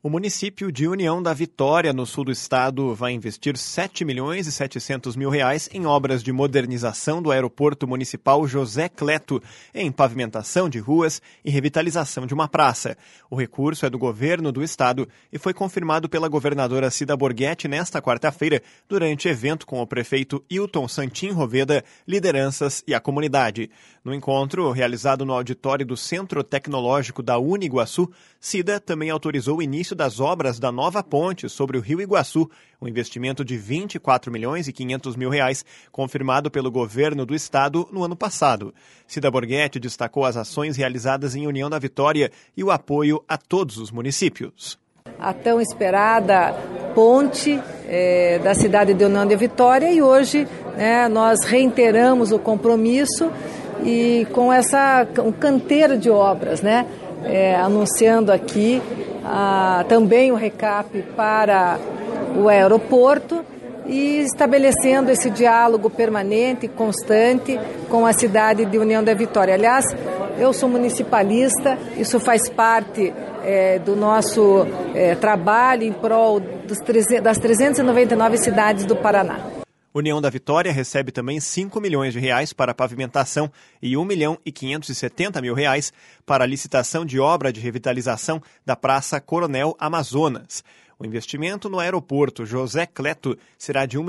O município de União da Vitória, no sul do estado, vai investir R$ 7.700.000 em obras de modernização do aeroporto municipal José Cleto, em pavimentação de ruas e revitalização de uma praça. O recurso é do governo do estado e foi confirmado pela governadora Cida Borghetti nesta quarta-feira, durante evento com o prefeito Hilton Santin Roveda, lideranças e a comunidade. No encontro, realizado no auditório do Centro Tecnológico da Uniguaçu, Cida também autorizou o início das obras da nova ponte sobre o Rio Iguaçu, um investimento de R$ 24.500.000, confirmado pelo governo do estado no ano passado. Cida Borghetti destacou as ações realizadas em União da Vitória e o apoio a todos os municípios. A tão esperada ponte da cidade de União da Vitória, e hoje nós reiteramos o compromisso e com essa canteiro de obras, anunciando aqui também o recap para o aeroporto e estabelecendo esse diálogo permanente e constante com a cidade de União da Vitória. Aliás, eu sou municipalista, isso faz parte do nosso trabalho em prol das 399 cidades do Paraná. União da Vitória recebe também R$ 5 milhões para pavimentação e R$ 1.570.000 para a licitação de obra de revitalização da Praça Coronel Amazonas. O investimento no aeroporto José Cleto será de R$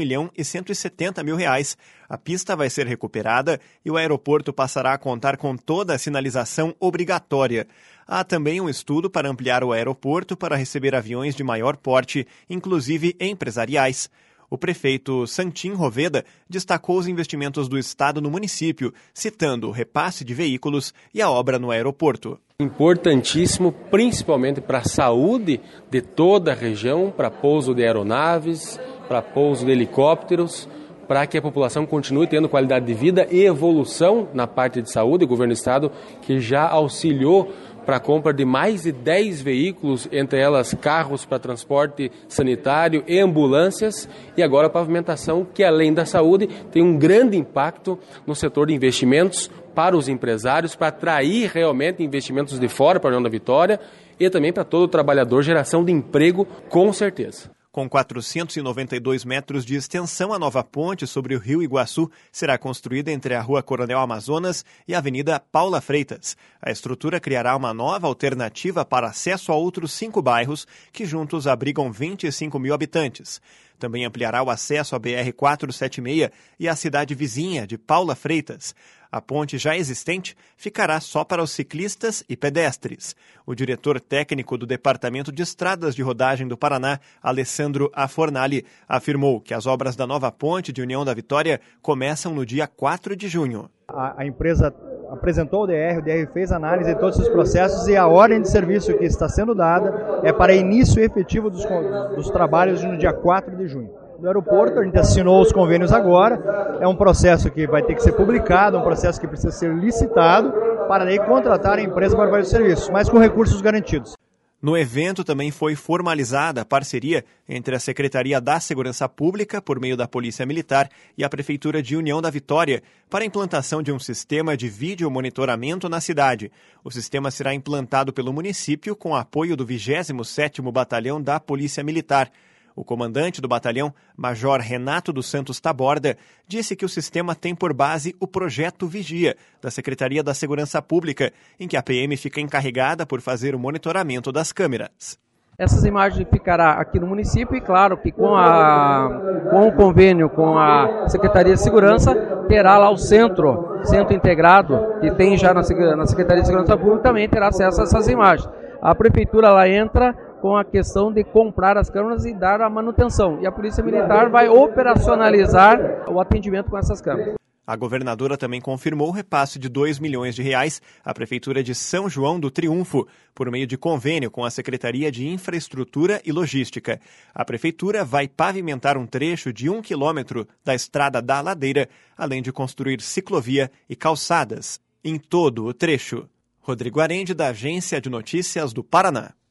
1.170.000. A pista vai ser recuperada e o aeroporto passará a contar com toda a sinalização obrigatória. Há também um estudo para ampliar o aeroporto para receber aviões de maior porte, inclusive empresariais. O prefeito Santin Roveda destacou os investimentos do estado no município, citando o repasse de veículos e a obra no aeroporto. Importantíssimo, principalmente para a saúde de toda a região, para pouso de aeronaves, para pouso de helicópteros, para que a população continue tendo qualidade de vida e evolução na parte de saúde. O governo do estado que já auxiliou para a compra de mais de 10 veículos, entre elas carros para transporte sanitário e ambulâncias, e agora a pavimentação, que além da saúde, tem um grande impacto no setor de investimentos para os empresários, para atrair realmente investimentos de fora para a União da Vitória e também para todo o trabalhador, geração de emprego, com certeza. Com 492 metros de extensão, a nova ponte sobre o Rio Iguaçu será construída entre a Rua Coronel Amazonas e a Avenida Paula Freitas. A estrutura criará uma nova alternativa para acesso a outros 5 bairros, que juntos abrigam 25 mil habitantes. Também ampliará o acesso à BR-476 e à cidade vizinha de Paula Freitas. A ponte já existente ficará só para os ciclistas e pedestres. O diretor técnico do Departamento de Estradas de Rodagem do Paraná, Alessandro Afornali, afirmou que as obras da nova ponte de União da Vitória começam no dia 4 de junho. A empresa apresentou o DR fez análise de todos os processos e a ordem de serviço que está sendo dada é para início efetivo dos trabalhos no dia 4 de junho. No aeroporto, a gente assinou os convênios agora, é um processo que vai ter que ser publicado, um processo que precisa ser licitado para daí contratar a empresa para vários serviços, mas com recursos garantidos. No evento também foi formalizada a parceria entre a Secretaria da Segurança Pública, por meio da Polícia Militar, e a Prefeitura de União da Vitória, para a implantação de um sistema de vídeo monitoramento na cidade. O sistema será implantado pelo município com apoio do 27º Batalhão da Polícia Militar. O comandante do batalhão, Major Renato dos Santos Taborda, disse que o sistema tem por base o Projeto Vigia, da Secretaria da Segurança Pública, em que a PM fica encarregada por fazer o monitoramento das câmeras. Essas imagens ficarão aqui no município e, claro, que com o convênio com a Secretaria de Segurança, terá lá o centro integrado, que tem já na Secretaria de Segurança Pública, também terá acesso a essas imagens. A Prefeitura lá entra com a questão de comprar as câmeras e dar a manutenção. E a Polícia Militar vai operacionalizar o atendimento com essas câmeras. A governadora também confirmou o repasse de R$ 2 milhões à Prefeitura de São João do Triunfo, por meio de convênio com a Secretaria de Infraestrutura e Logística. A Prefeitura vai pavimentar um trecho de 1 quilômetro da Estrada da Ladeira, além de construir ciclovia e calçadas em todo o trecho. Rodrigo Arende, da Agência de Notícias do Paraná.